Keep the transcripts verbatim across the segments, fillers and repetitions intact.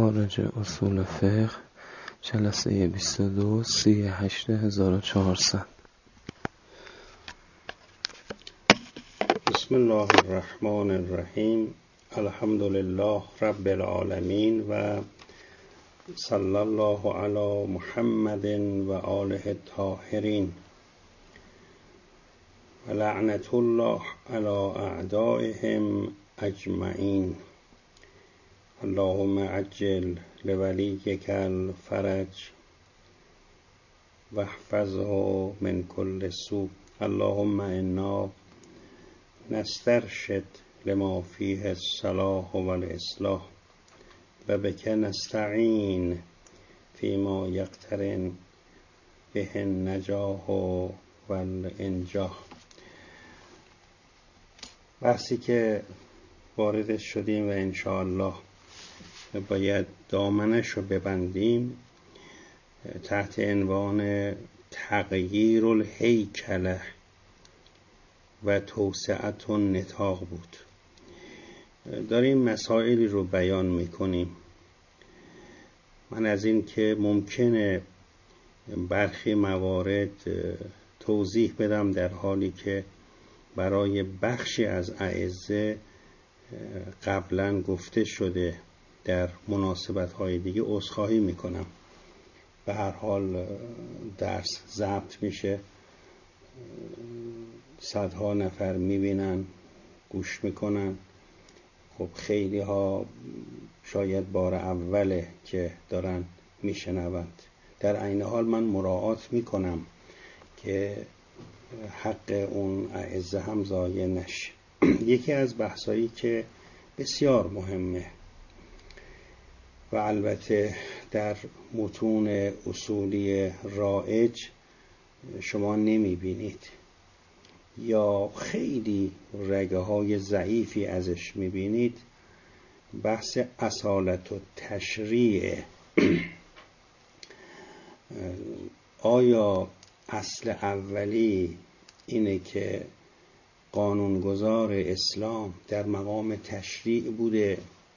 مخارج اصول فقه جلسه بیست و دو سی هشت هزار و چهارصد. بسم الله الرحمن الرحیم. الحمد لله رب العالمین و صلی الله علی محمد و آله الطاهرین و لعنت الله علی اعدائهم اجمعین. اللهم عجل لولیک الفرج واحفظه من كل سوء. اللهم انا نسترشد لما فيه الصلاح والاصلاح و بک نستعین فيما يقترن به النجاح والانجاح. بحثی که وارد شدیم و انشاءالله باید دامنش رو ببندیم تحت عنوان تغییر الهیکله و توسعت النطاق بود. داریم مسائلی رو بیان میکنیم. من از این که ممکنه برخی موارد توضیح بدم در حالی که برای بخشی از اعزه قبلا گفته شده در مناسبت‌های دیگه عذرخواهی میکنم. به هر حال درس ضبط میشه، صدها نفر میبینن، گوش میکنن. خب خیلی ها شاید بار اوله که دارن میشنوند. در عین حال من مراعات میکنم که حق اون اعزه هم ضایع نشه. یکی از بحثایی که بسیار مهمه و البته در متون اصولی رایج شما نمیبینید یا خیلی رگه های ضعیفی ازش میبینید، بحث اصالت و تشریع. آیا اصل اولی اینه که قانونگذار اسلام در مقام تشریع بوده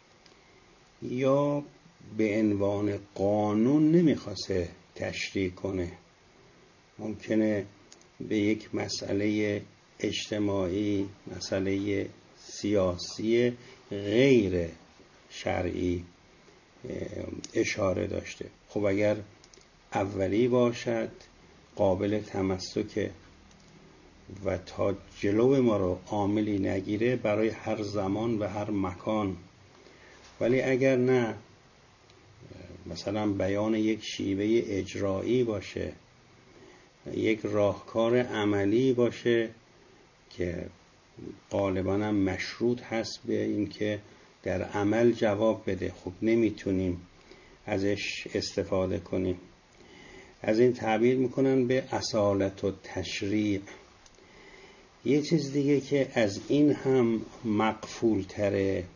یا به عنوان قانون نمیخواسته تشریع کنه؟ ممکنه به یک مسئله اجتماعی، مسئله سیاسی غیر شرعی اشاره داشته. خب اگر اولی باشد قابل تمسکه و تا جلو ما رو عاملی نگیره برای هر زمان و هر مکان. ولی اگر نه، مثلا بیان یک شیوه اجرایی باشه، یک راهکار عملی باشه که غالباً هم مشروط هست به این که در عمل جواب بده، خب نمیتونیم ازش استفاده کنیم. از این تعبیر میکنن به اصالت و تشریع. یه چیز دیگه که از این هم مقفول تره،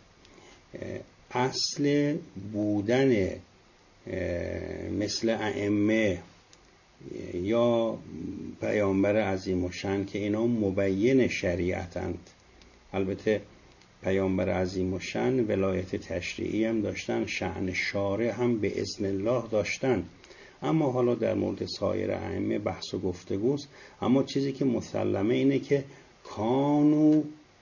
اصل بودن مثل ائمه یا پیامبر عظیم الشأن که اینا مبین شریعتند. البته پیامبر عظیم الشأن ولایت تشریعی هم داشتن، شأن شارع هم به اذن الله داشتن، اما حالا در مورد سایر ائمه بحث و گفتگوست. اما چیزی که مسلمه اینه که کانو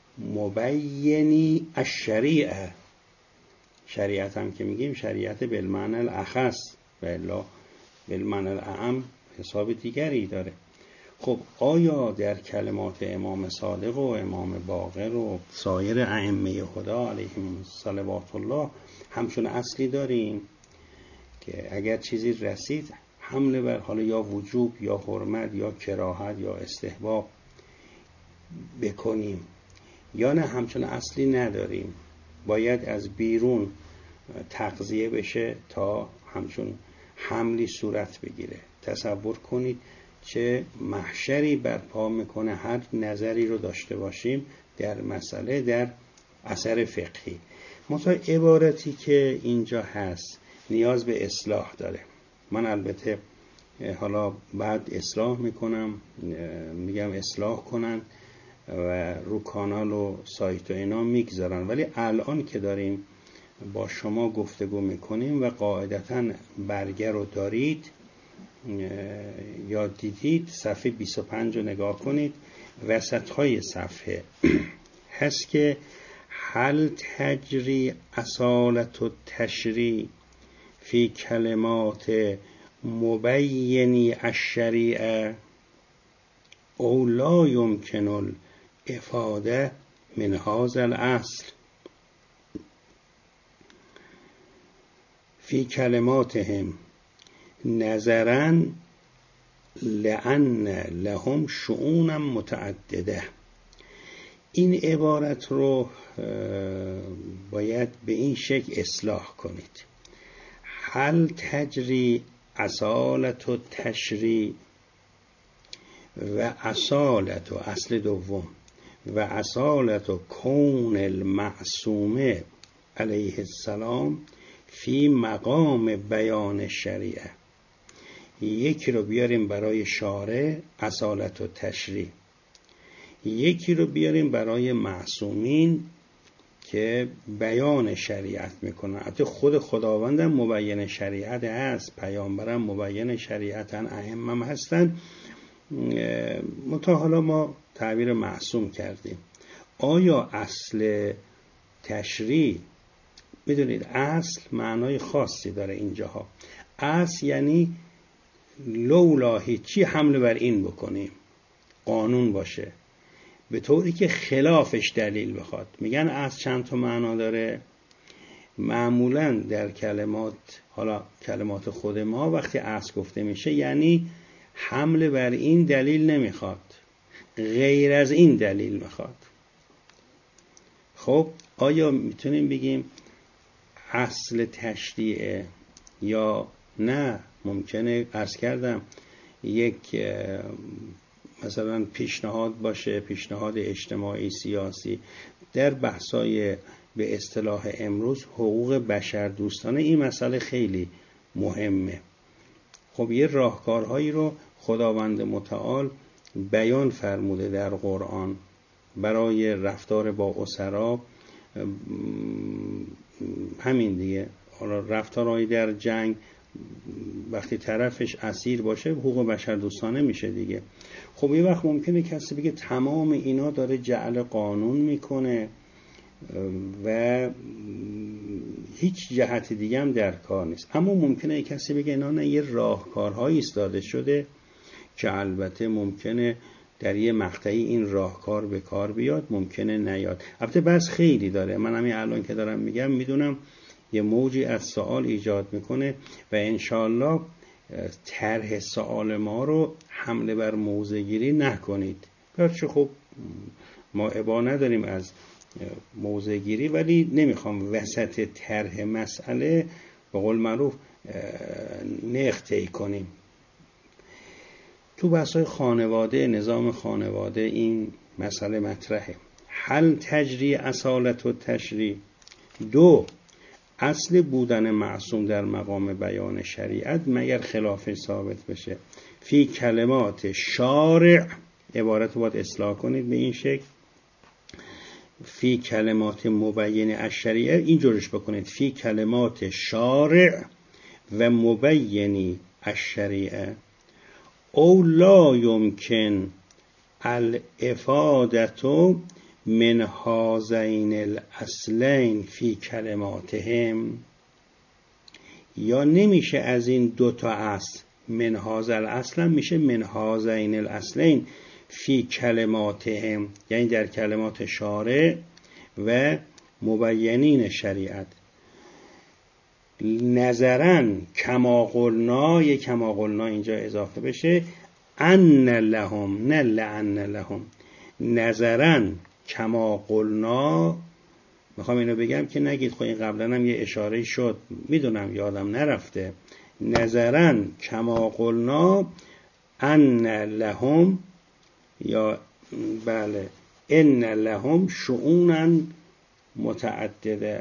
مبینی الشریعه. شریعت هم که میگیم شریعت بالمعنی الاخص و الا بالمعنی الاعم حساب دیگری داره. خب آیا در کلمات امام صادق و امام باقر و سایر ائمه هدی علیهم صلوات الله همچون اصلی داریم که اگر چیزی رسید حمله بر حالا یا وجوب یا حرمت یا کراهت یا استحباب بکنیم، یا نه همچون اصلی نداریم، باید از بیرون تغذیه بشه تا همچون حملی صورت بگیره؟ تصور کنید چه محشری برپا میکنه هر نظری رو داشته باشیم در مسئله، در اثر فقهی. مثلا عبارتی که اینجا هست نیاز به اصلاح داره. من البته حالا بعد اصلاح میکنم، میگم اصلاح کنن و رو کانال و سایت و اینا میگذارن، ولی الان که داریم با شما گفتگو میکنیم و قاعدتاً برگه رو دارید یا دیدید، صفحه بیست و پنج رو نگاه کنید، وسط های صفحه هست که هل تجری اصالت و تشریع فی کلمات مبینی الشریعه او لا یمکن الافاده من هذا الاصل فی کلماتهم نظرا لأن لهم شؤون متعدده. این عبارت رو باید به این شکل اصلاح کنید. هل تجری اصالت و تشریع و اصالت و اصل دوم و اصالت و کون المعصومه علیه السلام فی مقام بیان شریعه. یکی رو بیاریم برای شارع اصالت و تشریع، یکی رو بیاریم برای معصومین که بیان شریعت میکنن. البته خود خداوندم مبین شریعت هست، پیامبرم مبین شریعتن، ائمه هستن، منتها حالا ما تعبیر معصوم کردیم. آیا اصل تشریع، میدونید اصل معنای خاصی داره اینجاها. اصل یعنی لولا هیچی حمله بر این بکنیم، قانون باشه، به طوری که خلافش دلیل بخواد. میگن اصل چند تا معنا داره. معمولا در کلمات، حالا کلمات خود ما، وقتی اصل گفته میشه یعنی حمله بر این دلیل نمیخواد، غیر از این دلیل میخواد. خب آیا میتونیم بگیم اصل تشریع یا نه؟ ممکنه عرض کردم یک مثلا پیشنهاد باشه، پیشنهاد اجتماعی سیاسی در بحثای به اصطلاح امروز حقوق بشر دوستانه، این مسئله خیلی مهمه. خب یه راهکارهایی رو خداوند متعال بیان فرموده در قرآن برای رفتار با اسرا. همین دیگه، رفتارهایی در جنگ وقتی طرفش اسیر باشه حقوق بشر دوستانه میشه دیگه. خب یه وقت ممکنه کسی بگه تمام اینا داره جعل قانون میکنه و هیچ جهت دیگه هم در کار نیست. اما ممکنه کسی بگه اینا نه، یه راهکارهایی ایستاده شده که البته ممکنه در یه مقطعی این راهکار به کار بیاد، ممکنه نیاد. البته بس خیلی داره، من همین الان که دارم میگم میدونم یه موجی از سوال ایجاد میکنه و انشالله طرح سوال ما رو حمله بر موضع گیری نکنید. گرچه خب ما ابا نداریم از موضع گیری، ولی نمیخوام وسط طرح مسئله به قول معروف نختهی کنیم. تو بحث‌های خانواده، نظام خانواده این مسئله مطرحه. هل تجری اصالت و تشریع. دو، اصل بودن معصوم در مقام بیان شریعت مگر خلاف ثابت بشه. فی کلمات شارع، عبارت رو باید اصلاح کنید به این شکل، فی کلمات مبین الشریعه، اینجورش بکنید فی کلمات شارع و مبینی الشریعه او لا یمکن الافادت من هذین الاصلین فی کلماتهم. یا نمیشه از این دوتا اصل، من هذا الاصل میشه من هذین الاصلین فی کلماتهم، یعنی در کلمات شارع و مبینین شریعت، نظرا کما قلنا، یک کما قلنا اینجا اضافه بشه، ان لهم، نه لان لهم، نظرا کما قلنا. میخوام اینو بگم که نگید خب این قبلا هم یه اشاره شد، میدونم یادم نرفته. نظرا کما قلنا ان لهم، یا بله ان لهم شؤونا متعدده.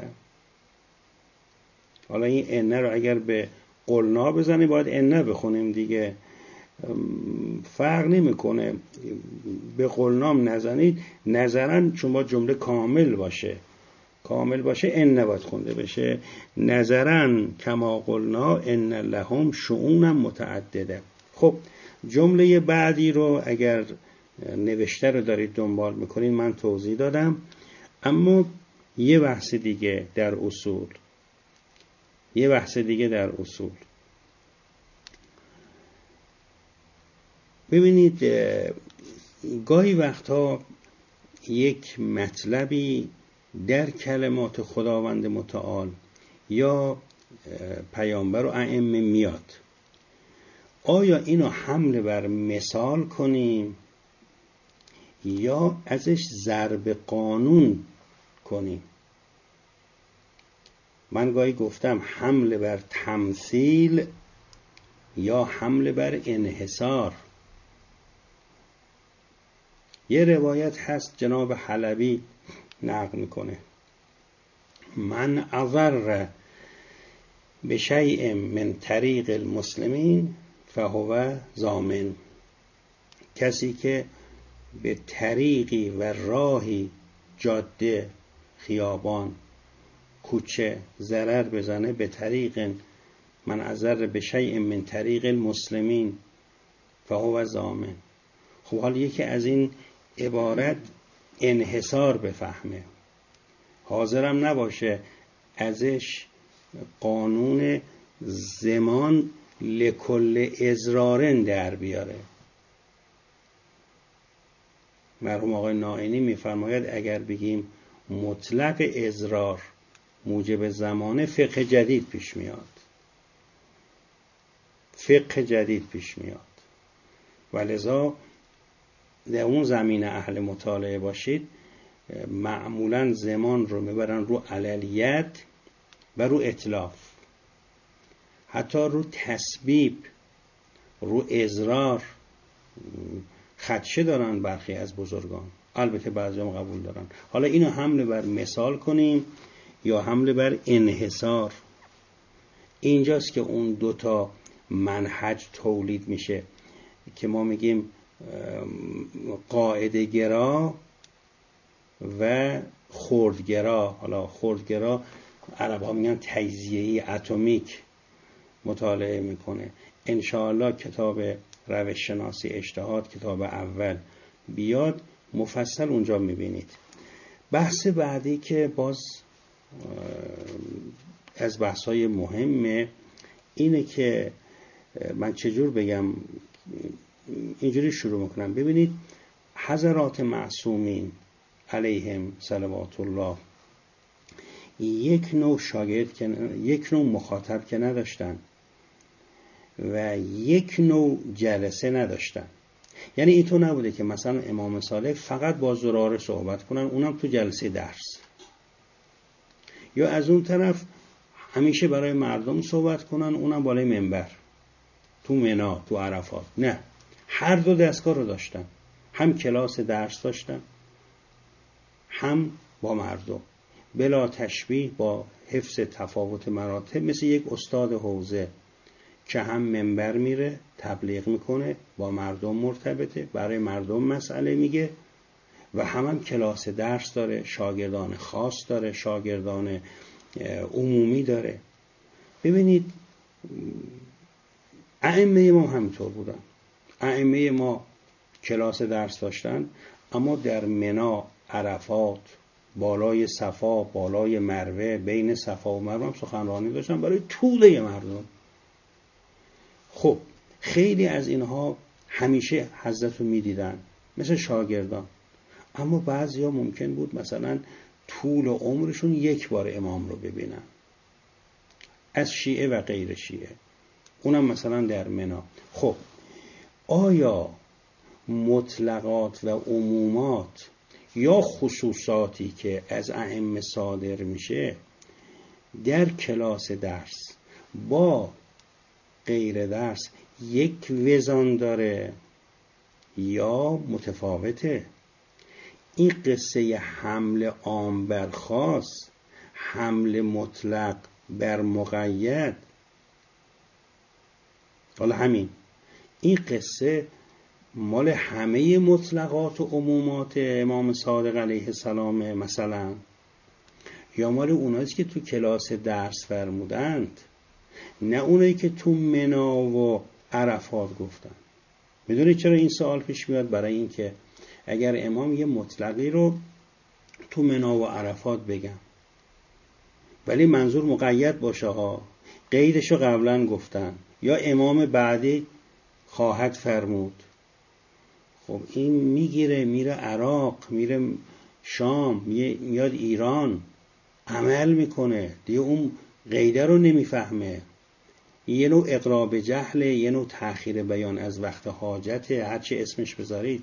حالا این ان رو اگر به قلنا بزنیم باید ان بخونیم دیگه، فرق نمیکنه. به قلنام نزنید، نظرا چون با جمله کامل باشه، کامل باشه ان نباید خونده بشه. نظرا کما قلنا ان لهم شؤون متعدده. خب جمله بعدی رو اگر نوشته رو دارید دنبال میکنید من توضیح دادم، اما یه بحث دیگه در اصول یه بحث دیگه در اصول ببینید، گاهی وقتا یک مطلبی در کلمات خداوند متعال یا پیامبر و ائمه میاد، آیا اینو حمل بر مثال کنیم یا ازش ضرب قانون کنیم؟ من گاهی گفتم حمل بر تمثیل یا حمل بر انحصار. یه روایت هست جناب حلبی نقل میکنه، من اضر بشیء من طریق المسلمین فهو ضامن. کسی که به طریقی و راهی، جاده، خیابان، کوچه ضرر بزنه، به طریق من اضر بشیء من طریق المسلمین فهو ضامن. خب حالا یکی از این عبارت انحصار بفهمه، حاضرم نباشه ازش قانون زمان لکل ازرارن در بیاره. مرحوم آقای نائینی میفرماید اگر بگیم مطلق ازرار موجب زمانه، فقه جدید پیش میاد، فقه جدید پیش میاد. ولذا در اون زمینه اهل مطالعه باشید، معمولا زمان رو میبرن رو علیت و رو اطلاف، حتی رو تسبیب، رو ازرار خدشه دارن برخی از بزرگان، البته بعضی هم قبول دارن. حالا اینو حمل بر مثال کنیم یا حمل بر انحصار، اینجاست که اون دوتا منهج تولید میشه که ما میگیم قاعده گرا و خردگرا. حالا خردگرا عرب ها میگن تجزیه‌ای اتمیک مطالعه میکنه. انشاءالله کتاب روش شناسی اجتهاد کتاب اول بیاد مفصل اونجا میبینید. بحث بعدی که باز از بحث‌های مهمه اینه که من چجور بگم، اینجوری شروع میکنم. ببینید حضرات معصومین علیهم صلوات الله یک نوع شاگرد که یک نوع مخاطب که نداشتن و یک نوع جلسه نداشتن. یعنی اینطور نبوده که مثلا امام صالح فقط با زراره صحبت کنن، اونم تو جلسه درس، یا از اون طرف همیشه برای مردم صحبت کنن، اونم بالای منبر تو منا تو عرفات. نه، هر دو دستگاه رو داشتن، هم کلاس درس داشتن هم با مردم، بلا تشبیه، با حفظ تفاوت مراتب، مثل یک استاد حوزه که هم منبر میره تبلیغ میکنه، با مردم مرتبطه، برای مردم مسئله میگه، و هم هم کلاس درس داره، شاگردان خاص داره، شاگردان عمومی داره. ببینید ائمه ما همینطور بودن. ائمه ما کلاس درس داشتن، اما در منا، عرفات، بالای صفا، بالای مروه، بین صفا و مروه هم سخنرانی داشتن برای طوله مردم. خب خیلی از اینها همیشه حضرت رو میدیدن مثل شاگردان، اما بعضی ها ممکن بود مثلا طول عمرشون یک بار امام رو ببینن، از شیعه و غیر شیعه، اونم مثلا در منا. خب آیا مطلقات و عمومات یا خصوصاتی که از ائمه صادر میشه در کلاس درس با غیر درس یک وزن داره یا متفاوته؟ این قصه حمل عام بر خاص، حمل مطلق بر مقید، حالا همین این قصه مال همه مطلقات و عمومات امام صادق علیه السلام مثلا، یا مال اونایی که تو کلاس درس فرمودند، نه اونایی که تو منا و عرفات گفتن. میدونید چرا این سوال پیش میاد؟ برای این که اگر امام یه مطلقی رو تو منا و عرفات بگم ولی منظور مقید باشه ها، قیدشو قبلا گفتن، یا امام بعدی خواهد فرمود، خب این میگیره میره عراق، میره شام، میاد ایران، عمل میکنه دیگه، اون قیده رو نمیفهمه. یه نوع اقرا به جهله، یه نوع تأخیر بیان از وقت حاجته، هرچی اسمش بذارید.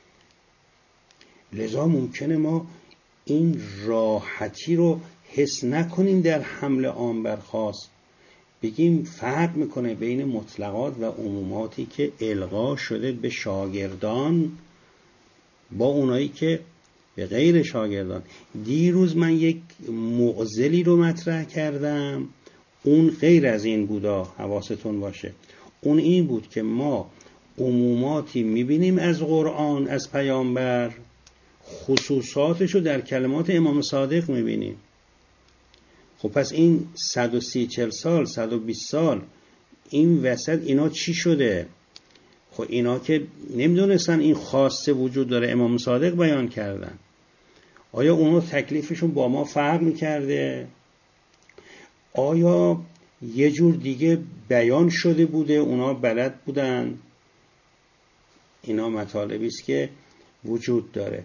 لذا ممکنه ما این راحتی رو حس نکنیم در حمل عام بر خاص، بگیم فرق میکنه بین مطلقات و عموماتی که القا شده به شاگردان با اونایی که به غیر شاگردان. دیروز من یک معضلی رو مطرح کردم، اون غیر از این بودا، حواستون باشه. اون این بود که ما عموماتی میبینیم از قرآن، از پیامبر، خصوصاتشو در کلمات امام صادق میبینیم. خب پس این صد و سی چل سال، صد و بیست سال این وسط اینا چی شده؟ خب اینا که نمیدونستن این خاصه وجود داره، امام صادق بیان کردن. آیا اونا تکلیفشون با ما فرق میکرده؟ آیا یه جور دیگه بیان شده بوده، اونا بلد بودن؟ اینا مطالبی است که وجود داره.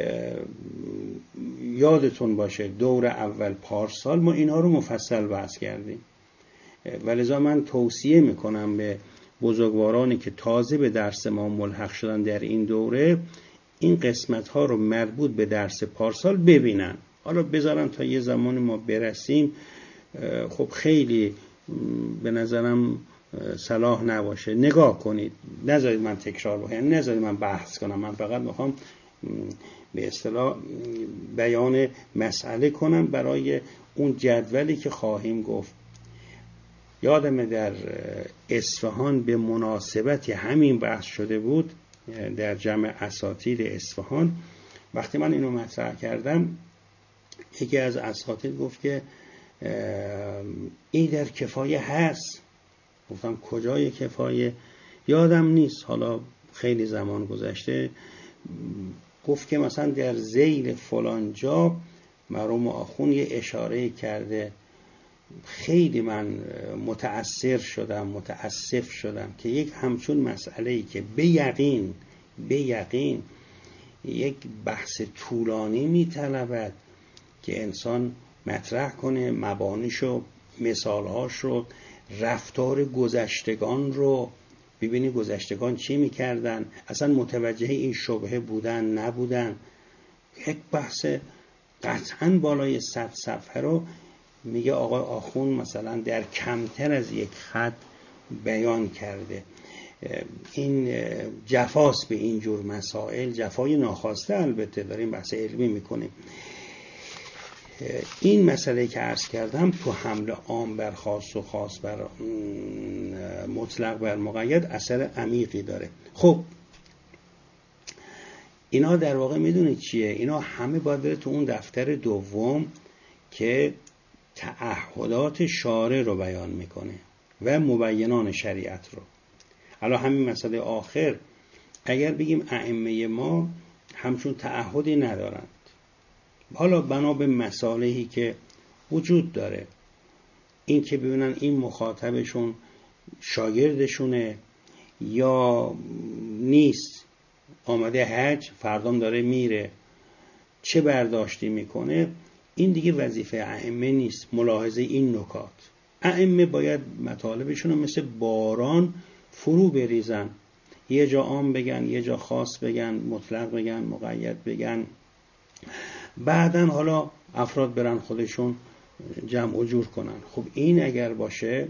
یادتون باشه دور اول پارسال ما اینها رو مفصل بحث کردیم، ولذا من توصیه میکنم به بزرگوارانی که تازه به درس ما ملحق شدن در این دوره، این قسمت ها رو مربوط به درس پارسال ببینن. حالا بذارن تا یه زمانی ما برسیم، خب خیلی به نظرم صلاح نباشه. نگاه کنید، نذارید من تکرار بکنم، نذارید من بحث کنم، من فقط میخوام به اصطلاح بیان مسئله کنم برای اون جدولی که خواهیم گفت. یادمه در اصفهان به مناسبت همین بحث شده بود، در جمع اساتید اصفهان، وقتی من اینو مطرح کردم یکی از اساتید گفت که این در کفایه هست. گفتم کجای کفایه؟ یادم نیست، حالا خیلی زمان گذشته. گفت که مثلا در ذیل فلان جا مرحوم آخون یه اشاره کرده. خیلی من متأثر شدم، متأسف شدم که یک همچون مسئله‌ای که به یقین به یقین یک بحث طولانی میطلبد که انسان مطرح کنه، مبانیشو، مثالهاشو، رفتار گذشتگان رو ببینی، گذشتگان چی میکردن، اصلا متوجه این شبهه بودن نبودن. یک بحث قطعاً بالای صد صفحه رو میگه آقای آخون مثلا در کمتر از یک خط بیان کرده. این جفاست به اینجور مسائل، جفای ناخواسته. البته داریم بحث علمی میکنیم. این مسئله که عرض کردم تو حمل عام بر خاص و خاص بر مطلق بر مقید اثر عمیقی داره. خب اینا در واقع میدونید چیه؟ اینا همه باید بره تو اون دفتر دوم که تعهدات شارع رو بیان میکنه و مبینان شریعت رو. حالا همین مسئله آخر اگر بگیم ائمه ما همچون تعهدی ندارند، حالا بنا به مصالحی که وجود داره، این که ببینن این مخاطبشون شاگردشونه یا نیست، آمده حج فردام داره میره، چه برداشتی میکنه، این دیگه وظیفه ائمه نیست. ملاحظه این نکات، ائمه باید مطالبشون رو مثل باران فرو بریزن، یه جا عام بگن، یه جا خاص بگن، مطلق بگن، مقید بگن، بعدن حالا افراد برن خودشون جمع و جور کنن. خب این اگر باشه،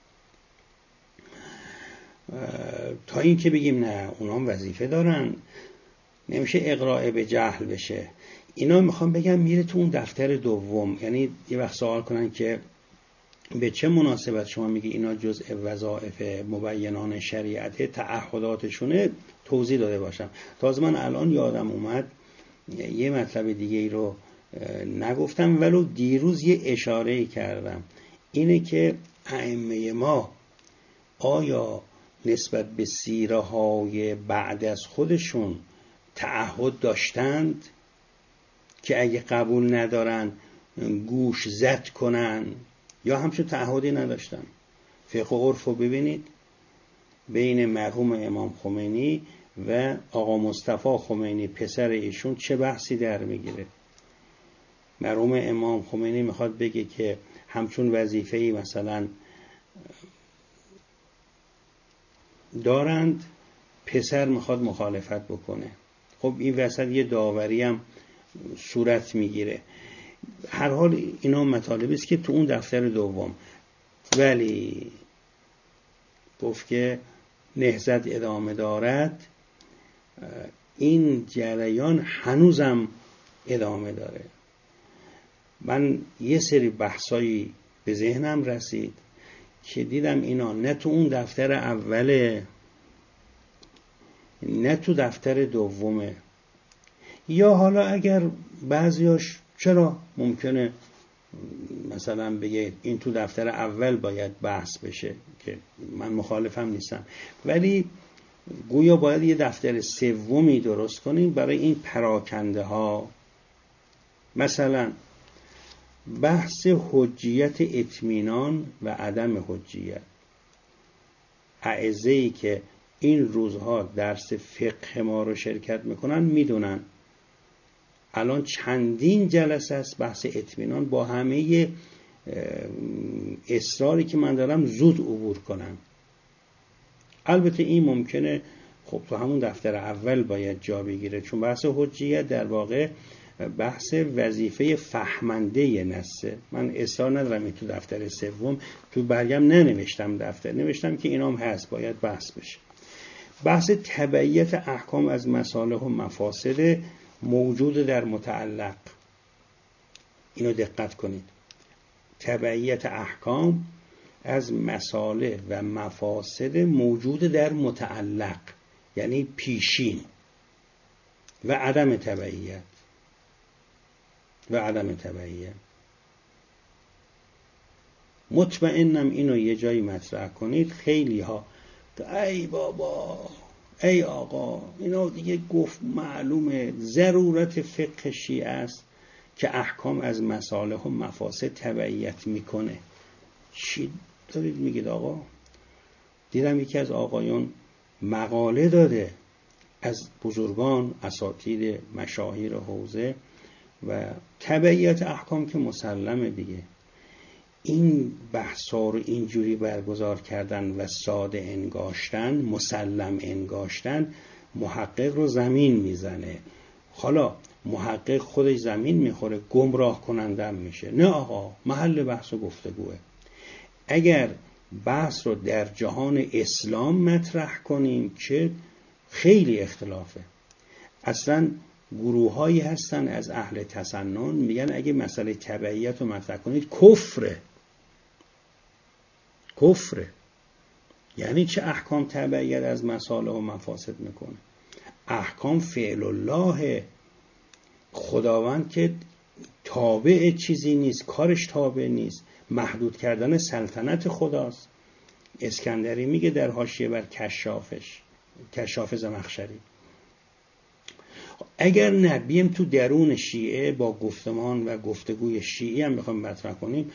تا این که بگیم نه اونا هم وظیفه دارن، نمیشه اقراء به جهل بشه. اینا میخوام بگم میره تو اون دفتر دوم. یعنی یه وقت سوال کنن که به چه مناسبت شما میگی اینا جزء وظایف مبینان شریعت، تعهداتشونه، توضیح داده باشم. تازه من الان یادم اومد یه مطلب دیگه ای رو نگفتم ولو دیروز یه اشاره کردم، اینه که ائمه ما آیا نسبت به سیره های بعد از خودشون تعهد داشتند که اگه قبول ندارن گوش زد کنن، یا همچون تعهدی نداشتن؟ فقه و عرف رو ببینید، بین مرحوم امام خمینی و آقا مصطفی خمینی پسر ایشون چه بحثی در میگیره. مرحوم امام خمینی میخواد بگه که همچون وظیفه‌ای مثلا دارند، پسر میخواد مخالفت بکنه. خب این وسط یه داوری هم صورت میگیره. هر حال اینا مطالبی است که تو اون دفتر دوم، ولی گفت که نهضت ادامه دارد. این جریان هنوزم ادامه داره. من یه سری بحثایی به ذهنم رسید که دیدم اینا نه تو اون دفتر اوله نه تو دفتر دومه، یا حالا اگر بعضیاش چرا ممکنه مثلا بگه این تو دفتر اول باید بحث بشه، که من مخالفم نیستم، ولی گویا باید یه دفتر سومی درست کنیم برای این پراکنده ها. مثلا بحث حجیت اطمینان و عدم حجیت. اعزه‌ای که این روزها درس فقه ما رو شرکت میکنن میدونن الان چندین جلسه است بحث اطمینان، با همه اصراری که من دارم زود عبور کنم. البته این ممکنه خب تو همون دفتر اول باید جا بگیره، چون بحث حجیت در واقع بحث وظیفه فهمنده نسه. من اصرار ندارم این تو دفتر سوم، تو برگم ننوشتم دفتر، نوشتم که اینام هست باید بحث بشه. بحث تبعیت احکام از مصالح و مفاسد موجود در متعلق، اینو دقت کنید. تبعیت احکام از مصالح و مفاسد موجود در متعلق یعنی پیشین، و عدم تبعیت و عدم تبعیت مطمئنم اینو یه جایی مطرح کنید. خیلی ها ای بابا ای آقا اینو دیگه گفت معلومه، ضرورت فقه شیعه است که احکام از مصالح و مفاسد تبعیت میکنه. چی دارید میگید آقا؟ دیدم یکی از آقایون مقاله داده از بزرگان اساتید مشاهیر حوزه و تبعیت احکام که مسلمه دیگه. این بحثا رو اینجوری برگزار کردن و ساده انگاشتن، مسلم انگاشتن، محقق رو زمین میزنه. حالا محقق خودش زمین میخوره، گمراه کنندم میشه. نه آقا، محل بحث و گفتگوه. اگر بحث رو در جهان اسلام مطرح کنیم که خیلی اختلافه. اصلا گروه هایی هستن از اهل تسنن میگن اگه مسئله تبعیت رو مطرح کنید کفره. کفره یعنی چه احکام تبعیت از مصالح و مفاسد میکنه؟ احکام فعل الله، خداوند که تابع چیزی نیست، کارش تابع نیست، محدود کردن سلطنت خداست. اسکندری میگه در حاشیه بر کشافش، کشاف زمخشری. اگر نه بیم تو درون شیعه با گفتمان و گفتگوی شیعی هم میخوایم مطرح کنیم،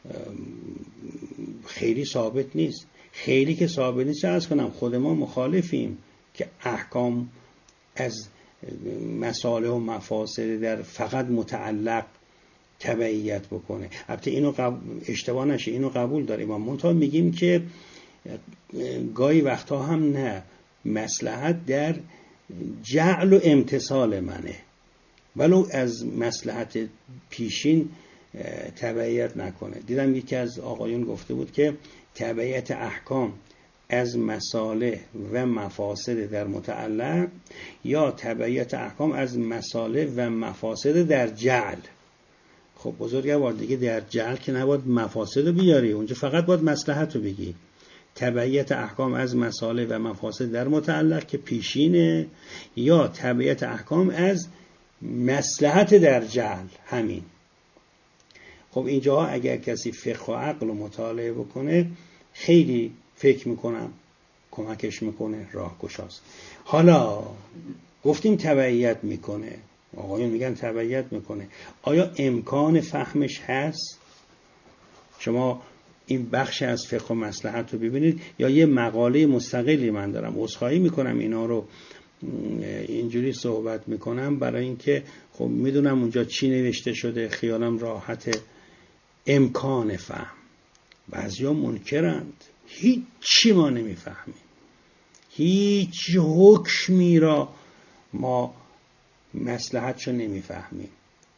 خیلی ثابت نیست. خیلی که ثابت نیست، عرض کنم خود ما مخالفیم که احکام از مصالح و مفاسد در فقط متعلق تبعیت بکنه. البته اینو قبول اشتباه نشه، اینو قبول داریم، ما منتها میگیم که گاهی وقتا هم نه، مصلحت در جعل و امتثال منه، ولو از مصلحت پیشین تبعیت نکنه. دیدم یکی از آقایون گفته بود که تبعیت احکام از مصالح و مفاسد در متعلق یا تبعیت احکام از مصالح و مفاسد در جعل. خب بزرگوار دیگه در جعل که نباید مفاسد بیاری، اونجا فقط باید مصلحت رو بگی. تبعیت احکام از مصالح و مفاسد در متعلق که پیشینه، یا تبعیت احکام از مصلحت در جهل همین. خب اینجا اگر کسی فقه و عقل رو مطالعه بکنه خیلی فکر میکنم کمکش میکنه، راهگشاست. حالا گفتیم تبعیت میکنه، آقایون میگن تبعیت میکنه، آیا امکان فهمش هست؟ شما این بخش از فقه و مصلحت رو ببینید، یا یه مقاله مستقلی من دارم، عذرخواهی میکنم اینا رو اینجوری صحبت میکنم برای اینکه خب میدونم اونجا چی نوشته شده، خیالم راحت. امکان فهم، بعضیا منکرند، هیچی ما نمیفهمیم، هیچ حکمی را ما مصلحتشو نمیفهمیم.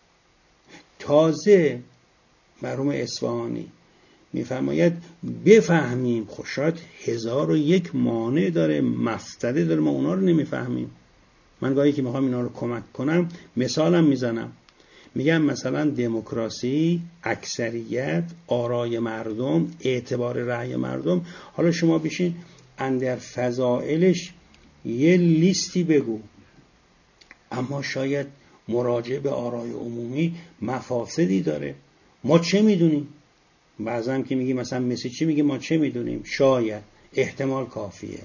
تازه مرحوم اصفهانی میفرماید بفهمیم، خب شاید هزار و یک مانع داره، مفسده داره، ما اونا رو نمیفهمیم. من گاهی که میخوام اینا رو کمک کنم مثالم میزنم، میگم مثلا دموکراسی، اکثریت، آرای مردم، اعتبار رأی مردم. حالا شما بشین اندر فضائلش یه لیستی بگو، اما شاید مراجعه به آرای عمومی مفاسدی داره. ما چه میدونیم؟ بعضا که میگی مثلا مثل چی، میگی ما چه میدونیم، شاید، احتمال کافیه.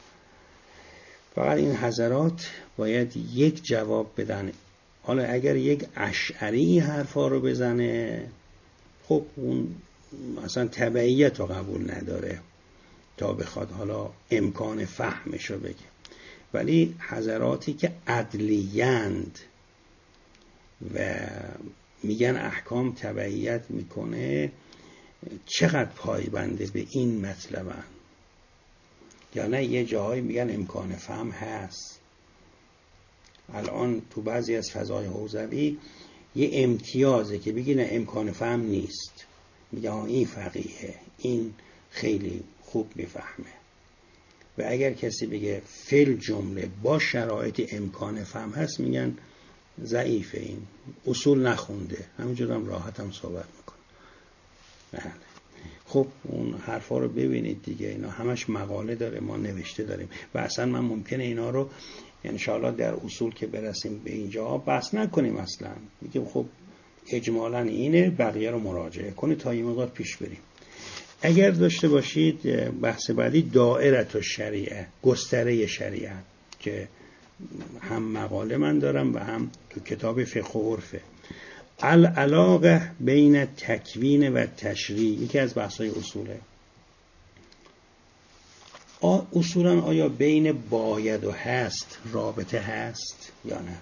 فقط این حضرات باید یک جواب بدن. حالا اگر یک اشعری این حرفا رو بزنه، خب اون اصلا تبعیت رو قبول نداره تا بخواد حالا امکان فهمش رو بگه. ولی حضراتی که عدلیند و میگن احکام تبعیت میکنه، چقدر پایبنده به این مطلبن؟ یا نه یه جاهایی میگن امکان فهم هست. الان تو بعضی از فضای حوزوی یه امتیازه که بگی نه امکان فهم نیست، میگه این فقیه، این خیلی خوب میفهمه. و اگر کسی بگه فل جمله با شرایط امکان فهم هست، میگن ضعیفه، این اصول نخونده. همینجور هم راحت هم صحبت میکنه. بله. خب اون حرفا رو ببینید دیگه، اینا همش مقاله داره، ما نوشته داریم. و اصلا من ممکنه اینا رو انشاءالله در اصول که برسیم به اینجا بحث نکنیم، اصلا میگیم خب اجمالاً اینه، بقیه رو مراجعه کنید تا این مقدار پیش بریم. اگر داشته باشید بحث بعدی دائره الشریعه، گستره شریعت، که هم مقاله من دارم و هم تو کتاب فقه و عرفه. العلاقه بین تکوین و تشریع یکی از بحث‌های اصوله. اصولا آیا بین باید و هست رابطه هست یا نه؟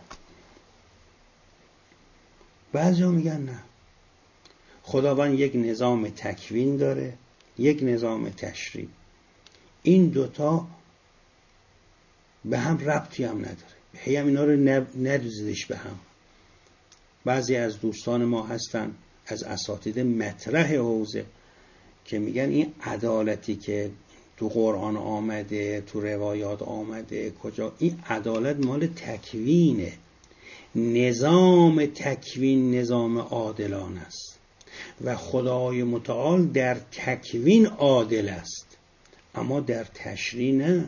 بعضی ها میگن نه، خداوند یک نظام تکوین داره، یک نظام تشریع، این دوتا به هم ربطی هم نداره، هی هم اینا رو ندوزیدش به هم. بعضی از دوستان ما هستن از اساتید مطرح حوزه که میگن این عدالتی که تو قرآن آمده، تو روایات آمده، کجا، این عدالت مال تکوینه. نظام تکوین نظام عادلانه است و خدای متعال در تکوین عادل است، اما در تشریع نه.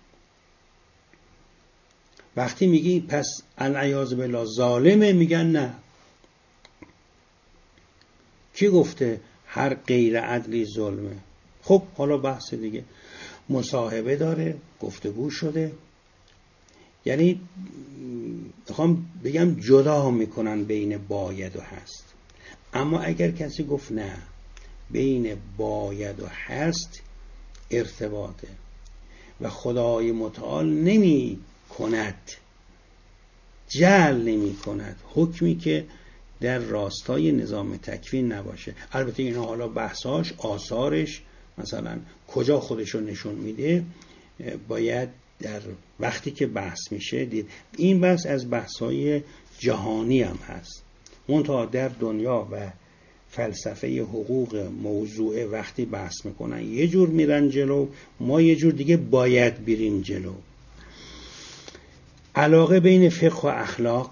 وقتی میگی پس العیاذ بالله ظالمه، میگن نه. کی گفته هر غیر عدلی ظلمه؟ خب حالا بحث دیگه، مصاحبه داره، گفتگو شده. یعنی میخوام بگم جدا میکنن بین باید و هست. اما اگر کسی گفت نه، بین باید و هست ارتباطه و خدای متعال نمی کند، جعل نمی کند حکمی که در راستای نظام تکوین نباشه. البته اینا حالا بحثاش، آثارش، مثلا کجا خودشو نشون میده، باید در وقتی که بحث میشه دید. این بحث از بحثای جهانی هم هست، منتها در دنیا و فلسفه حقوق موضوع وقتی بحث میکنن یه جور میرن جلو، ما یه جور دیگه باید بریم جلو. علاقه بین فقه و اخلاق،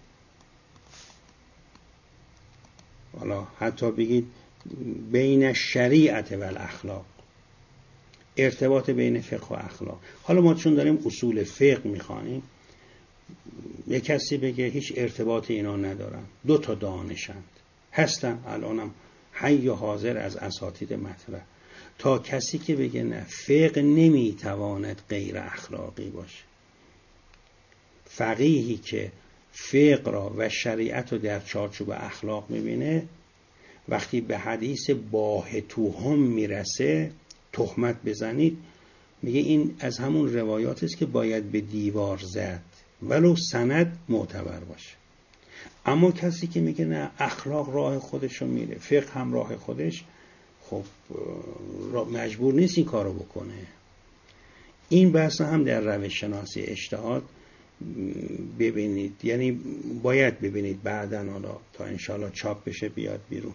حالا حتی بگید بین شریعت و الاخلاق، ارتباط بین فقه و اخلاق. حالا ما چون داریم اصول فقه میخوانیم، یک کسی بگه هیچ ارتباط اینا ندارن، دو تا دانشند هستن الانم حی و حاضر از اساتید مطرح، تا کسی که بگه نه فقه نمیتواند غیر اخلاقی باشه. فقیهی که فقه را و شریعت رو در چارچوب اخلاق میبینه، وقتی به حدیث باهتوهم میرسه تهمت بزنید، میگه این از همون روایات است که باید به دیوار زد ولو سند معتبر باشه. اما کسی که میگه نه اخلاق راه خودشو میره، فقه هم راه خودش، خب مجبور نیست این کارو بکنه. این بحث هم در روش شناسی اجتهاد ببینید، یعنی باید ببینید بعداً حالا تا انشاءالله چاپ بشه بیاد بیرون.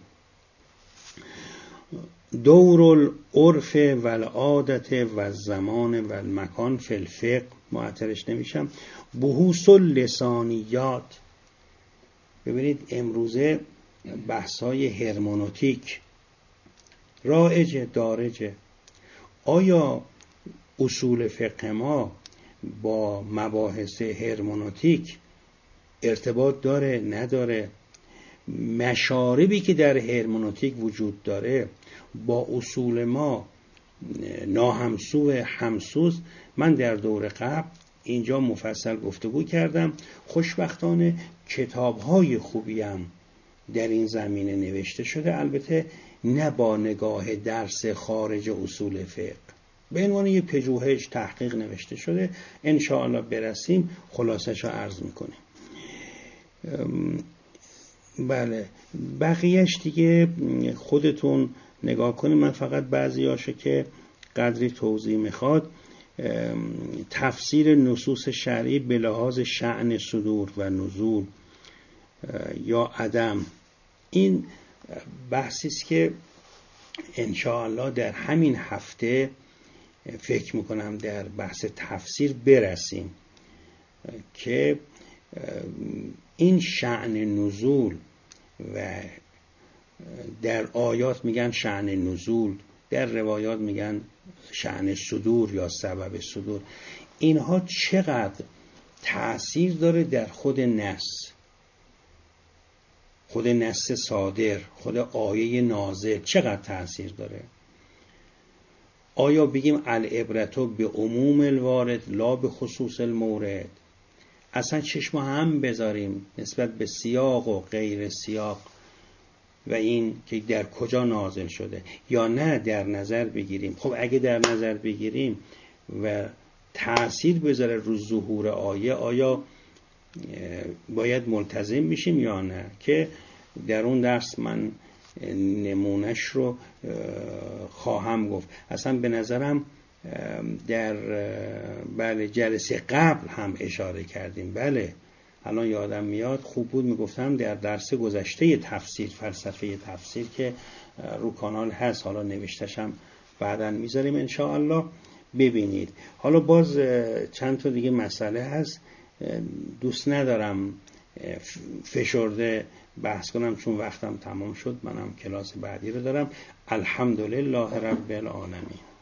دور العرف و العادت و الزمان و المکان فی الفقه، معطلش نمیشم. بحوث اللسانیات، ببینید امروزه بحث‌های هرمنوتیک رایجه دارجه. آیا اصول فقه ما با مباحث هرمنوتیک ارتباط داره نداره؟ مشاربی که در هرمنوتیک وجود داره با اصول ما ناهمسو همسوز؟ من در دور قبل اینجا مفصل گفتگو کردم. خوشبختانه کتاب‌های خوبی هم در این زمینه نوشته شده، البته نه با نگاه درس خارج اصول فقه، به عنوان یک پژوهش تحقیق نوشته شده. ان شاء الله برسیم خلاصش رو عرض میکنیم. بله بقیهش دیگه خودتون نگاه کنید. من فقط بعضیاشو که قدری توضیح میخواد، تفسیر نصوص شرعی به لحاظ شأن صدور و نزول یا عدم، این بحثی است که ان شاء الله در همین هفته فکر میکنم در بحث تفسیر برسیم که این شأن نزول و در آیات میگن شأن نزول، در روایات میگن شأن صدور یا سبب صدور، اینها چقدر تأثیر داره در خود نص، خود نص صادر، خود آیه نازل چقدر تأثیر داره؟ آیا بگیم العبرة به عموم الوارد لا به خصوص المورد، اصلا چشم هم بذاریم نسبت به سیاق و غیر سیاق و این که در کجا نازل شده، یا نه در نظر بگیریم؟ خب اگه در نظر بگیریم و تأثیر بذاره رو ظهور آیه، آیا باید ملتزم بشیم یا نه؟ که در اون درس من نمونش رو خواهم گفت. اصلا به نظرم در بله جلسه قبل هم اشاره کردیم، بله الان یادم میاد، خوب بود میگفتم در درس گذشته تفسیر، فلسفه تفسیر که رو کانال هست، حالا نوشتشم بعداً میذاریم ان شاء الله ببینید. حالا باز چند تا دیگه مسئله هست، دوست ندارم فشرده بحث کنم چون وقتم تمام شد، منم کلاس بعدی رو دارم. الحمدلله رب العالمین.